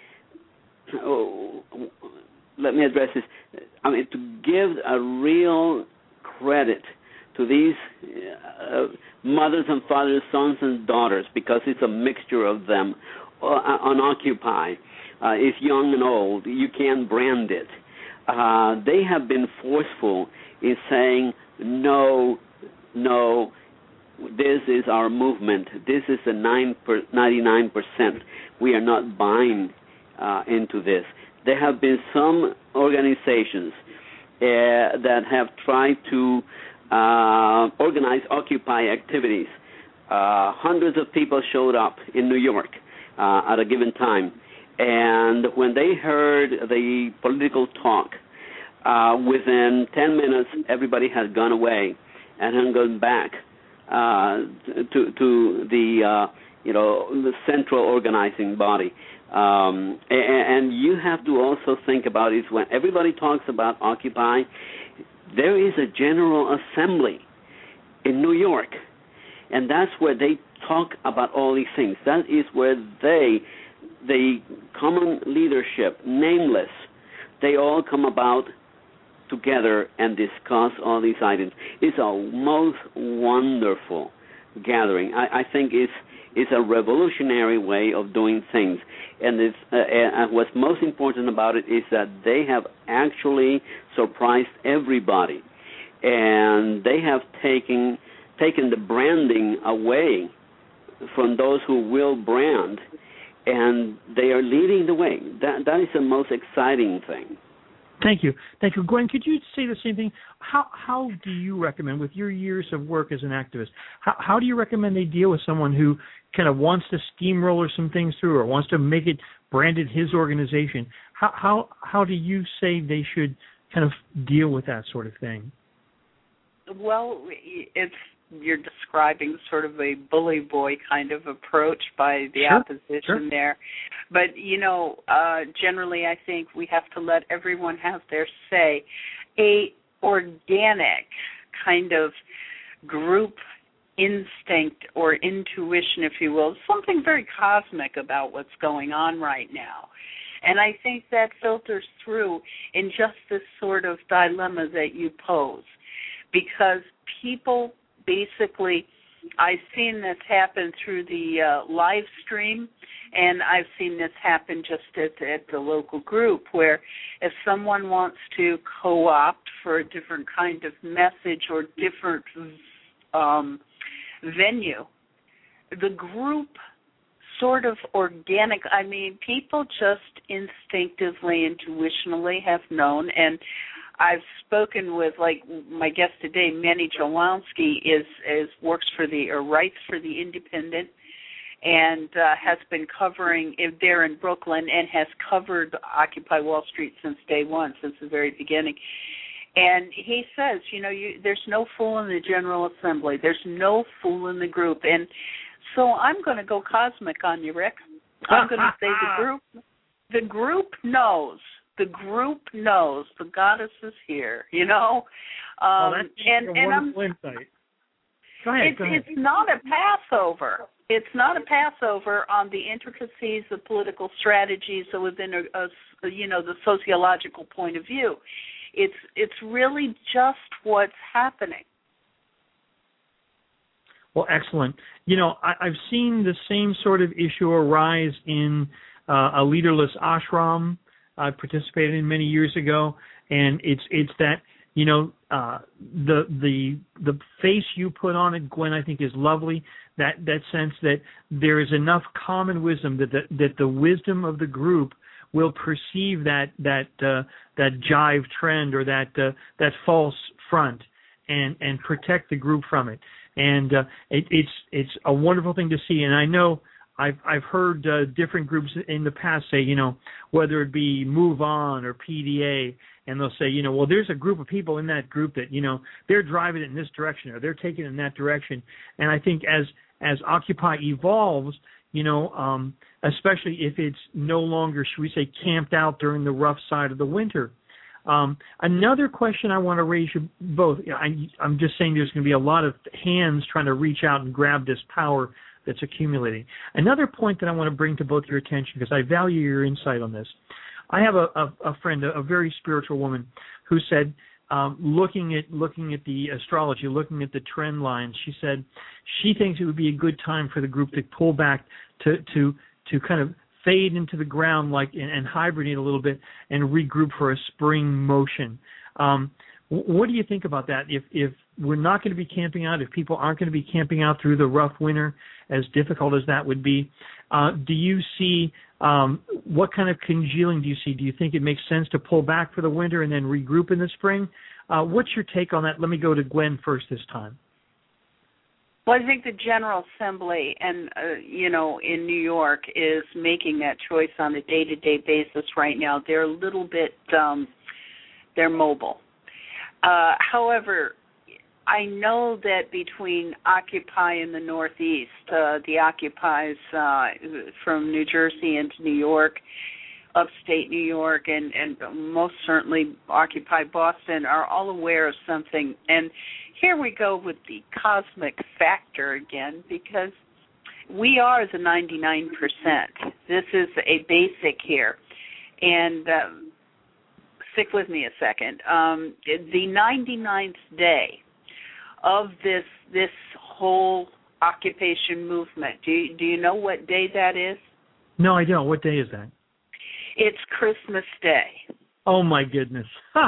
oh, let me address this. I mean, to give a real credit to these uh, mothers and fathers, sons and daughters, because it's a mixture of them uh, on Occupy. Uh, it's young and old. You can't brand it. Uh, they have been forceful in saying, no, no, this is our movement. This is the ninety-nine percent. We are not buying uh, into this. There have been some organizations uh, that have tried to uh, organize Occupy activities. Uh, hundreds of people showed up in New York uh, at a given time. And when they heard the political talk, uh, within ten minutes, everybody had gone away and had gone back uh, to to the uh, you know the central organizing body. Um, and, and you have to also think about is when everybody talks about Occupy, there is a General Assembly in New York, and that's where they talk about all these things. That is where they, the common leadership, nameless, they all come about together and discuss all these items. It's a most wonderful gathering. I, I think it's it's a revolutionary way of doing things. And, it's, uh, and what's most important about it is that they have actually surprised everybody. And they have taken taken the branding away from those who will brand, and they are leading the way. That that is the most exciting thing. Thank you. Thank you. Gwen, could you say the same thing? How how do you recommend, with your years of work as an activist, how, how do you recommend they deal with someone who kind of wants to steamroller some things through or wants to make it branded his organization, how how how do you say they should kind of deal with that sort of thing? Well, it's you're describing sort of a bully boy kind of approach by the sure, opposition sure. there. But, you know, uh, generally I think we have to let everyone have their say. A organic kind of group instinct or intuition, if you will, something very cosmic about what's going on right now. And I think that filters through in just this sort of dilemma that you pose. Because people basically, I've seen this happen through the uh, live stream, and I've seen this happen just at, at the local group, where if someone wants to co-opt for a different kind of message or different um, venue, the group sort of organic, I mean, people just instinctively, intuitionally have known, and I've spoken with, like, my guest today, Manny Jolonsky, is, is works for the, or writes for The Independent, and uh, has been covering it there in Brooklyn and has covered Occupy Wall Street since day one, since the very beginning. And he says, you know, you, there's no fool in the General Assembly. There's no fool in the group. And so I'm going to go cosmic on you, Rick. I'm going to say the group, the group knows. The group knows the goddess is here, you know. Um, well, that's and, a and wonderful I'm, insight. Go ahead, it's, go ahead. it's not a Passover. It's not a Passover on the intricacies of political strategies within a, a, you know, the sociological point of view. It's it's really just what's happening. Well, excellent. You know, I, I've seen the same sort of issue arise in uh, a leaderless ashram I participated in many years ago, and it's it's that, you know, uh, the the the face you put on it, Gwen, I think is lovely. That that sense that there is enough common wisdom that the, that the wisdom of the group will perceive that that uh, that jive trend or that uh, that false front and and protect the group from it. And uh, it, it's it's a wonderful thing to see. And I know I've I've heard uh, different groups in the past say, you know, whether it be Move On or P D A, and they'll say, you know, well, there's a group of people in that group that, you know, they're driving it in this direction or they're taking it in that direction. And I think as as Occupy evolves, you know, um, especially if it's no longer, should we say, camped out during the rough side of the winter. Um, another question I want to raise you both, I, I'm just saying there's going to be a lot of hands trying to reach out and grab this power that's accumulating. Another point that I want to bring to both your attention, because I value your insight on this. I have a, a, a friend, a, a very spiritual woman, who said, um, looking at looking at the astrology, looking at the trend lines, she said she thinks it would be a good time for the group to pull back, to to to kind of fade into the ground, like and, and hibernate a little bit, and regroup for a spring motion. Um, what do you think about that? If if we're not going to be camping out, if people aren't going to be camping out through the rough winter, as difficult as that would be, uh, do you see um, what kind of congealing do you see? Do you think it makes sense to pull back for the winter and then regroup in the spring? Uh, what's your take on that? Let me go to Gwen first this time. Well, I think the General Assembly and, uh, you know, in New York is making that choice on a day-to-day basis right now. They're a little bit, um, they're mobile. Uh, however, I know that between Occupy in the Northeast, uh, the Occupies uh, from New Jersey into New York, upstate New York, and, and most certainly Occupy Boston are all aware of something. And here we go with the cosmic factor again, because we are the ninety-nine percent. This is a basic here. And um, stick with me a second. Um, the ninety-ninth day of this this whole occupation movement. Do you, do you know what day that is? No, I don't. What day is that? It's Christmas Day. Oh my goodness.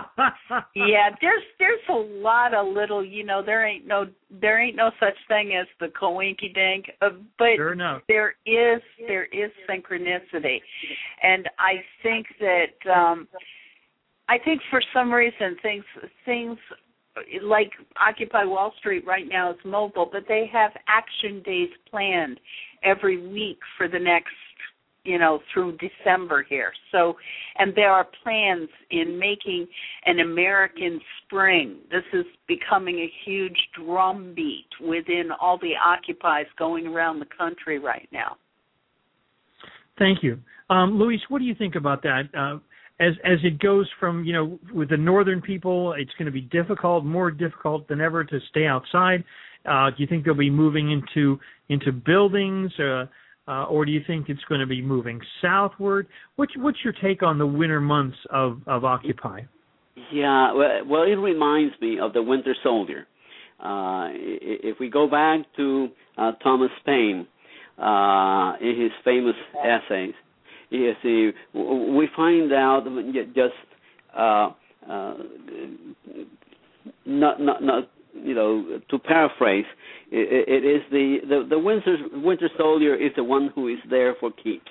Yeah, there's there's a lot of little, you know, there ain't no there ain't no such thing as the coinky dink, uh, but sure enough. there is there is synchronicity, and I think that um, I think for some reason things things like Occupy Wall Street right now is mobile, but they have action days planned every week for the next, you know, through December here. So, and there are plans in making an American Spring. This is becoming a huge drumbeat within all the Occupies going around the country right now. Thank you. Um, Luis, what do you think about that? Uh, as as it goes from, you know, with the northern people, it's going to be difficult, more difficult than ever to stay outside. Uh, do you think they'll be moving into into buildings, uh, uh, or do you think it's going to be moving southward? What's, what's your take on the winter months of, of Occupy? Yeah, well, it reminds me of the Winter Soldier. Uh, if we go back to uh, Thomas Paine, uh, in his famous essays, you see, we find out just uh, uh, not not not you know, to paraphrase, it, it is the the, the winter winter soldier is the one who is there for keeps.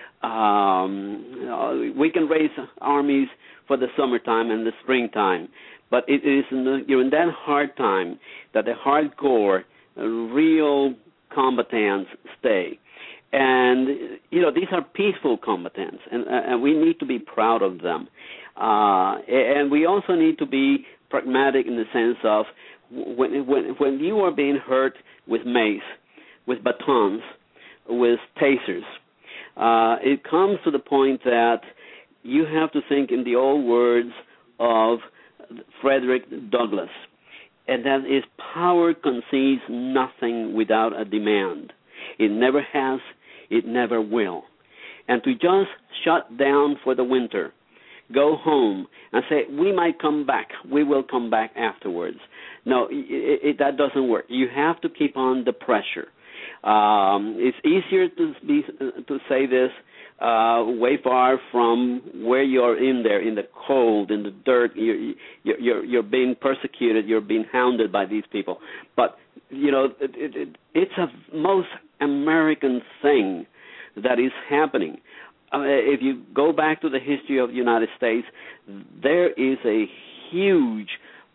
Um, you know, we can raise armies for the summertime and the springtime, but it is in, the, you're in that hard time that the hardcore, real combatants stay. And, you know, these are peaceful combatants, and, and we need to be proud of them. Uh, and we also need to be pragmatic in the sense of when, when, when you are being hurt with mace, with batons, with tasers, uh, it comes to the point that you have to think in the old words of Frederick Douglass, and that is power concedes nothing without a demand. It never has, it never will. And to just shut down for the winter, go home and say, we might come back, we will come back afterwards. No, it, it, that doesn't work. You have to keep on the pressure. Um, it's easier to be, to say this uh, way far from where you're in there, in the cold, in the dirt. You're, you're, you're being persecuted, you're being hounded by these people. But, you know, it, it, it's a most American thing that is happening. Uh, if you go back to the history of the United States, there is a huge,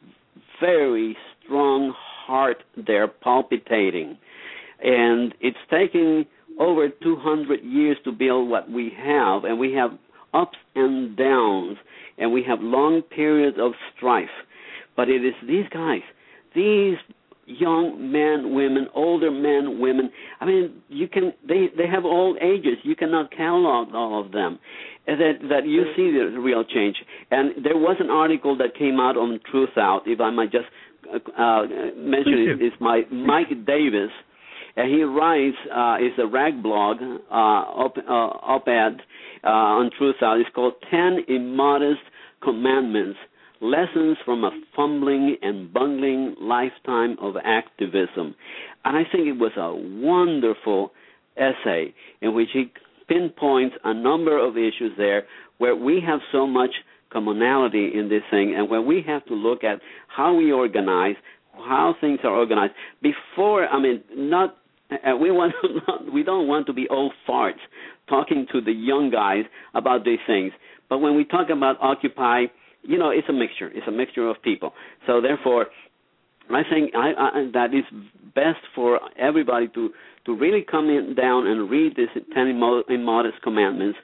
very strong heart there palpitating. And it's taking over two hundred years to build what we have, and we have ups and downs, and we have long periods of strife. But it is these guys, these young men, women, older men, women. I mean, you can. They they have all ages. You cannot catalog all of them. And that that you see the real change. And there was an article that came out on Truth Out. If I might just uh, mention it, it's my Mike Davis. And he writes, uh, it's a rag blog, uh, op, uh, op-ed uh, on Truth Out. It's called ten Immodest Commandments, Lessons from a Fumbling and Bungling Lifetime of Activism. And I think it was a wonderful essay in which he pinpoints a number of issues there where we have so much commonality in this thing, and where we have to look at how we organize, how things are organized before, I mean, not, uh, we want to not, we don't want to be old farts talking to the young guys about these things. But when we talk about Occupy, you know, it's a mixture. It's a mixture of people. So therefore, I think I, I, that is best for everybody to, to really come in down and read this ten Immodest Commandments.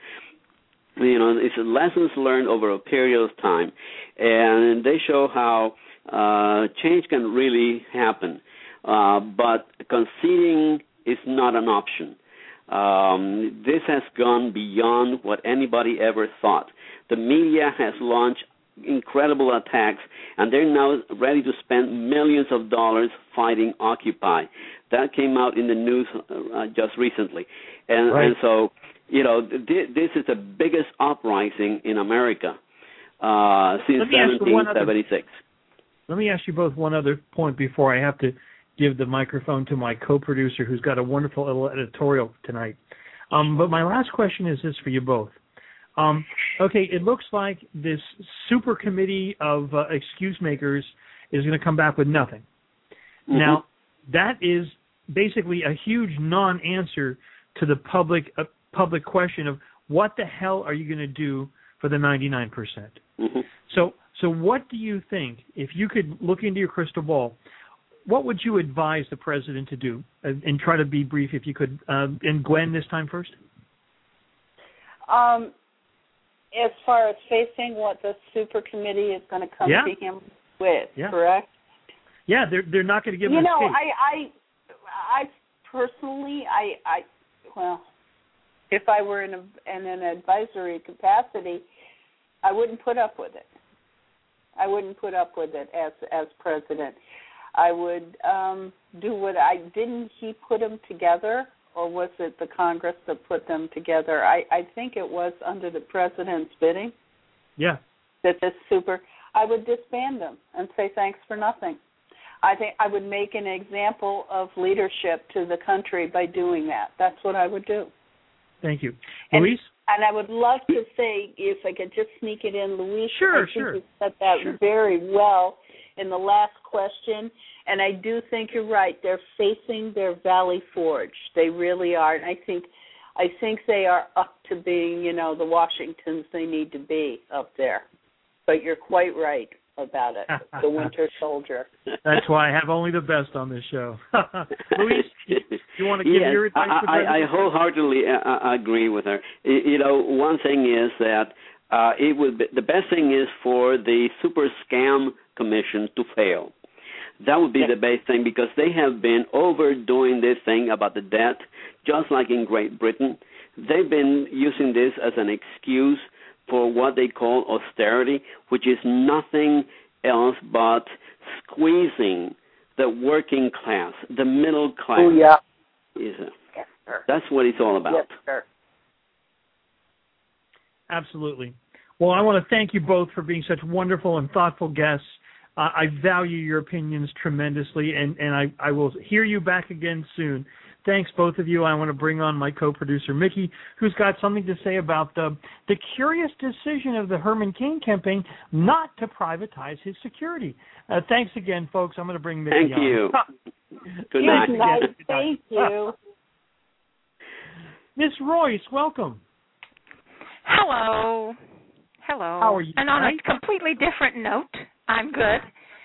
You know, it's lessons learned over a period of time, and they show how uh, change can really happen. Uh, but conceding is not an option. Um, this has gone beyond what anybody ever thought. The media has launched incredible attacks, and they're now ready to spend millions of dollars fighting Occupy. That came out in the news uh, just recently. And, right. and so, you know, th- this is the biggest uprising in America uh, since seventeen seventy-six. Let me ask you both one other point before I have to give the microphone to my co-producer, who's got a wonderful little editorial tonight. Um, but my last question is this for you both. Um, okay, it looks like this super committee of uh, excuse makers is going to come back with nothing. Mm-hmm. Now, that is basically a huge non-answer to the public uh, public question of what the hell are you going to do for the ninety-nine percent. Mm-hmm. So, so what do you think, if you could look into your crystal ball, what would you advise the president to do? And, and try to be brief if you could. Uh, and Gwen, this time first. Um, as far as facing what the super committee is going to come yeah. to him with, yeah. correct? Yeah, they're they're not going to give you him know, escape. I, I, I personally, I, I, well, if I were in, a, in an advisory capacity, I wouldn't put up with it. I wouldn't put up with it as as president. I would um, do what I didn't. He put them together, or was it the Congress that put them together? I, I think it was under the president's bidding. Yeah. That this super. I would disband them and say thanks for nothing. I think I would make an example of leadership to the country by doing that. That's what I would do. Thank you. And, Luis? And I would love to say, if I could just sneak it in, Luis, sure, I think sure. you said that sure. very well in the last question. And I do think you're right. They're facing their Valley Forge. They really are. And I think I think they are up to being, you know, the Washingtons they need to be up there. But you're quite right about it, the Winter Soldier. That's why I have only the best on this show. Luis, you want to give yes, your advice? I, I, I wholeheartedly uh, agree with her. You know, one thing is that uh, it would be, the best thing is for the Super Scam Commission to fail. That would be yeah. the best thing, because they have been overdoing this thing about the debt, just like in Great Britain. They've been using this as an excuse for what they call austerity, which is nothing else but squeezing the working class, the middle class. Oh, yeah. Is a, Yes, sir. that's what it's all about. Yes, sir. Absolutely. Well, I want to thank you both for being such wonderful and thoughtful guests. Uh, I value your opinions tremendously, and, and I, I will hear you back again soon. Thanks, both of you. I want to bring on my co-producer, Mickey, who's got something to say about the, the curious decision of the Herman Cain campaign not to privatize his security. Uh, thanks again, folks. I'm going to bring Mickey Thank on. you. Good night. night. night. Thank you. Miss Royce, welcome. Hello. Hello. How are you? And on tonight? a completely different note, I'm good.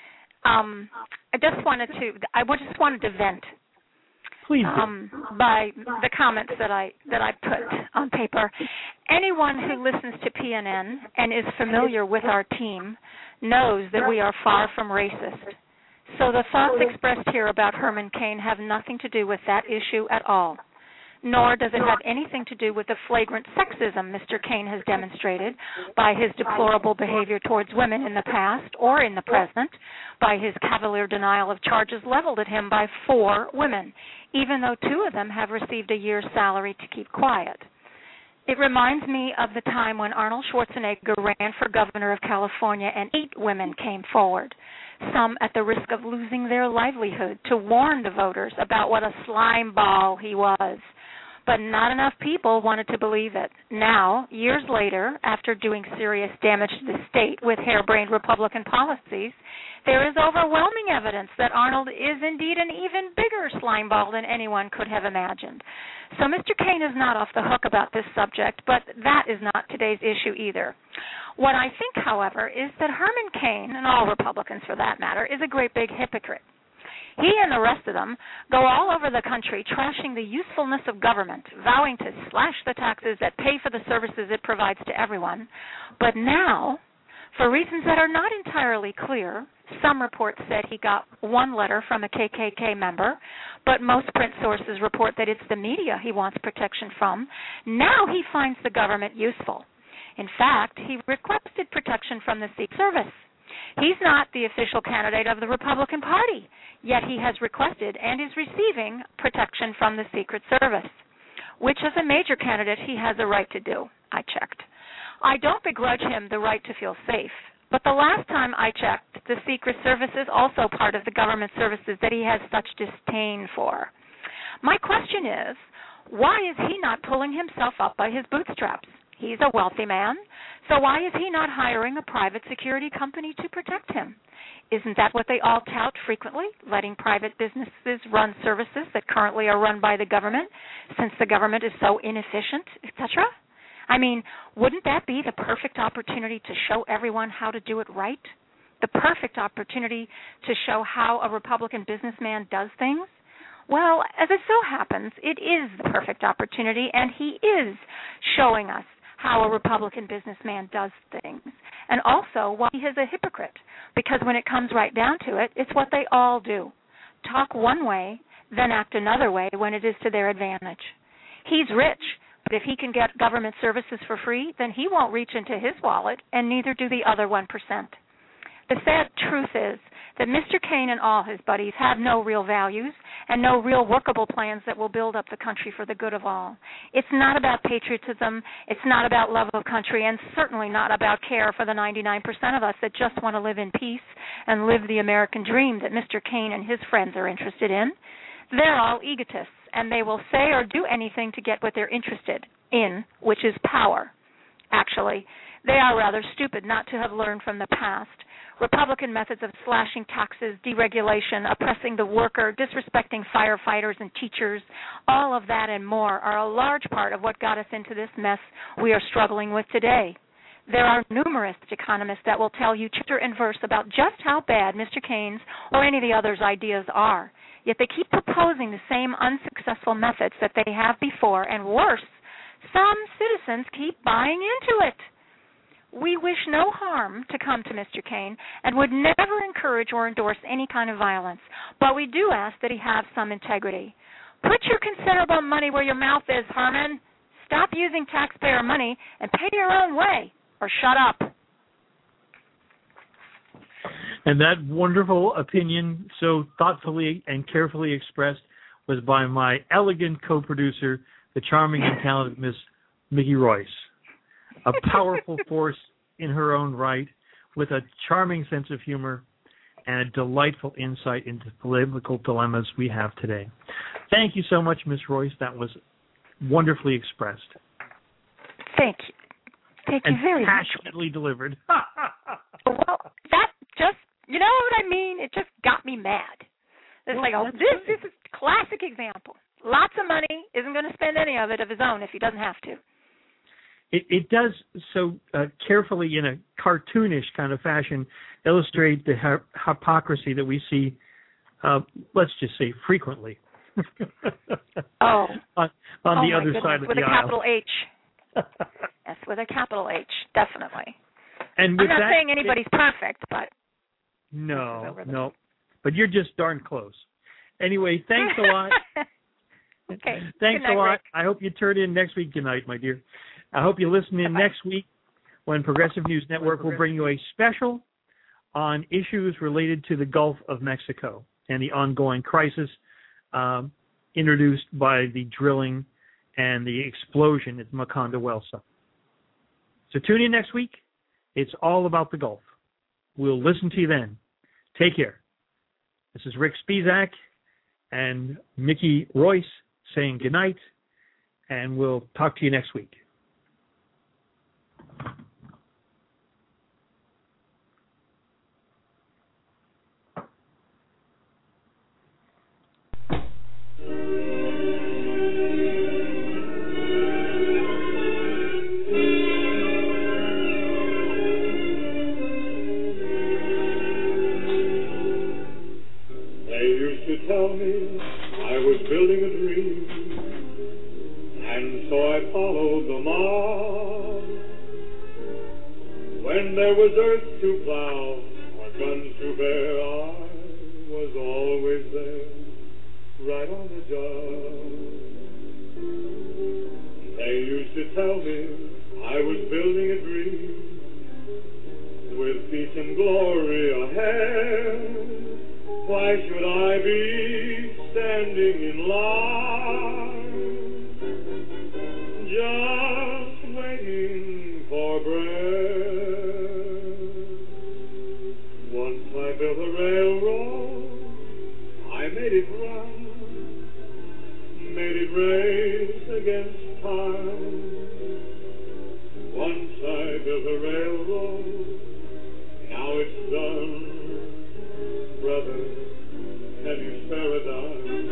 Um, I just wanted to. I just wanted to vent. Please do. Um, by the comments that I that I put on paper. Anyone who listens to P N N and is familiar with our team knows that we are far from racist. So the thoughts expressed here about Herman Cain have nothing to do with that issue at all. Nor does it have anything to do with the flagrant sexism Mister Cain has demonstrated by his deplorable behavior towards women in the past or in the present, by his cavalier denial of charges leveled at him by four women, even though two of them have received a year's salary to keep quiet. It reminds me of the time when Arnold Schwarzenegger ran for governor of California and eight women came forward, some at the risk of losing their livelihood, to warn the voters about what a slime ball he was. But not enough people wanted to believe it. Now, years later, after doing serious damage to the state with harebrained Republican policies, there is overwhelming evidence that Arnold is indeed an even bigger slimeball than anyone could have imagined. So Mister Cain is not off the hook about this subject, but that is not today's issue either. What I think, however, is that Herman Cain, and all Republicans for that matter, is a great big hypocrite. He and the rest of them go all over the country trashing the usefulness of government, vowing to slash the taxes that pay for the services it provides to everyone. But now, for reasons that are not entirely clear, some reports said he got one letter from a K K K member, but most print sources report that it's the media he wants protection from. Now he finds the government useful. In fact, he requested protection from the Secret Service. He's not the official candidate of the Republican Party, yet he has requested and is receiving protection from the Secret Service, which as a major candidate he has a right to do. I checked. I don't begrudge him the right to feel safe, but the last time I checked, the Secret Service is also part of the government services that he has such disdain for. My question is, why is he not pulling himself up by his bootstraps? He's a wealthy man, so why is he not hiring a private security company to protect him? Isn't that what they all tout frequently, letting private businesses run services that currently are run by the government, since the government is so inefficient, et cetera? I mean, wouldn't that be the perfect opportunity to show everyone how to do it right? The perfect opportunity to show how a Republican businessman does things? Well, as it so happens, it is the perfect opportunity, and he is showing us how a Republican businessman does things. And also why he is a hypocrite, because when it comes right down to it, it's what they all do. Talk one way, then act another way when it is to their advantage. He's rich, but if he can get government services for free, then he won't reach into his wallet, and neither do the other one percent. The sad truth is that Mister Kaine and all his buddies have no real values and no real workable plans that will build up the country for the good of all. It's not about patriotism, it's not about love of country, and certainly not about care for the ninety-nine percent of us that just want to live in peace and live the American dream that Mister Kaine and his friends are interested in. They're all egotists, and they will say or do anything to get what they're interested in, which is power. Actually, they are rather stupid not to have learned from the past. Republican methods of slashing taxes, deregulation, oppressing the worker, disrespecting firefighters and teachers, all of that and more are a large part of what got us into this mess we are struggling with today. There are numerous economists that will tell you chapter and verse about just how bad Mister Kaine's or any of the others' ideas are, yet they keep proposing the same unsuccessful methods that they have before, and worse, some citizens keep buying into it. We wish no harm to come to Mister Kaine and would never encourage or endorse any kind of violence, but we do ask that he have some integrity. Put your considerable money where your mouth is, Herman. Stop using taxpayer money and pay your own way, or shut up. And that wonderful opinion, so thoughtfully and carefully expressed, was by my elegant co-producer, the charming and talented Miss Mickey Royce. A powerful force in her own right, with a charming sense of humor and a delightful insight into political dilemmas we have today. Thank you so much, Miss Royce. That was wonderfully expressed. Thank you. Thank you and very much. Passionately delivered. Well, that just, you know what I mean? It just got me mad. It's like, oh, this, this is a classic example. Lots of money, isn't going to spend any of it of his own if he doesn't have to. It, it does so uh, carefully, in a cartoonish kind of fashion, illustrate the hy- hypocrisy that we see, uh, let's just say, frequently. oh. on, on oh the other goodness. side of with the a aisle. Capital H. Yes, with a capital H, definitely. And I'm not that, saying anybody's it, perfect, but... No, no. But you're just darn close. Anyway, thanks a lot. Okay. Thanks night, a lot. Rick. I hope you turn in next week. Good night, my dear. I hope you listen in Bye-bye. next week when Progressive News Network will bring you a special on issues related to the Gulf of Mexico and the ongoing crisis um, introduced by the drilling and the explosion at Macondo well site. So tune in next week. It's all about the Gulf. We'll listen to you then. Take care. This is Rick Spizak and Mickey Royce saying good night, and we'll talk to you next week. Tell me I was building a dream, and so I followed the mob. When there was earth to plow or guns to bear, I was always there, right on the job. They used to tell me I was building a dream, with peace and glory ahead. Why should I be standing in line, just waiting for bread? Once I built a railroad, I made it run, made it race against time. Once I built a railroad, now it's done. Brother, have you spare a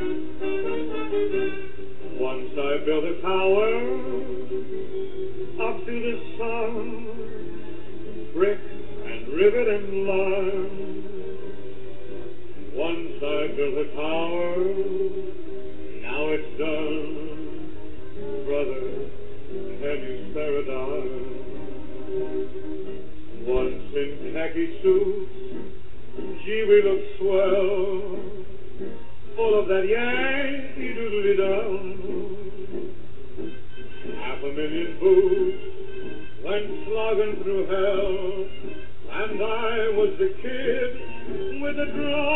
dime? Once I built a tower, a the sun, brick and rivet and lime. Once I built a tower, now it's done. Brother, can you spare a dime? Once in khaki suits, gee, we look swell, full of that Yankee doodly-dum. Half a million boots went slogging through hell, and I was the kid with the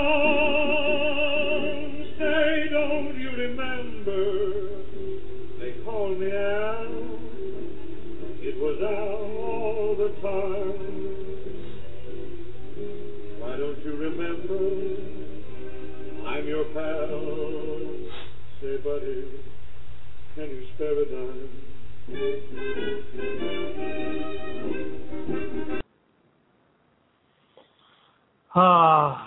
drum. Say, don't you remember? They called me Al. It was Al all the time. Why don't you remember? I'm your pal. Say, buddy, can you spare a dime? Ah,